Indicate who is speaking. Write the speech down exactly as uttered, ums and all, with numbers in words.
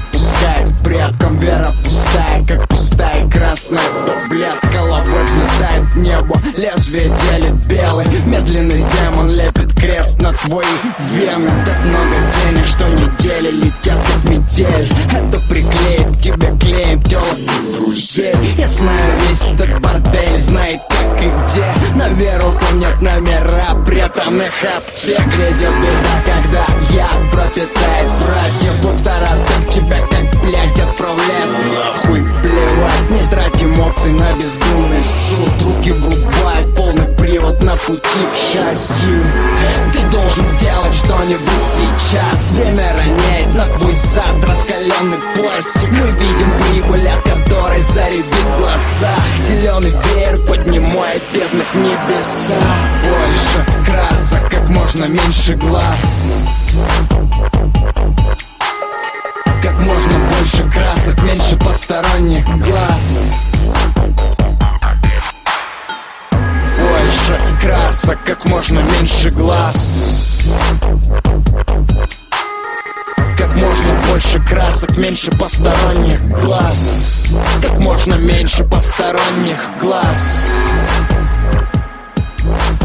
Speaker 1: отпускает. Предкам вера пустая, как пустая красная таблетка. Лобок взлетает в небо, лезвие делит белый. Медленный демон лепит крест на твои вены. Так много денег, что недели летят как метель. Это приклеит к тебе клеем телок друзей. Я знаю весь этот бордель, знает как и где. На веру помнят номера преданных аптек. Грядет беда, когда яд пропитает братьев. Доктора так тебя как блядь отправляют нахуй. Плевать, не трать эмоций на бездумный суд. Руки врубают полный привод на пути к счастью. Ты должен сделать что-нибудь сейчас. Время роняет на твой зад раскаленный пластик. Мы видим прибыль, от которой заребит в глазах. Зеленый веер поднимает бедных в небеса. Больше красок, как можно меньше глаз. Как можно больше красок, меньше посторонних глаз. Больше красок, как можно меньше глаз. Как можно больше красок, меньше посторонних глаз. Как можно меньше посторонних глаз.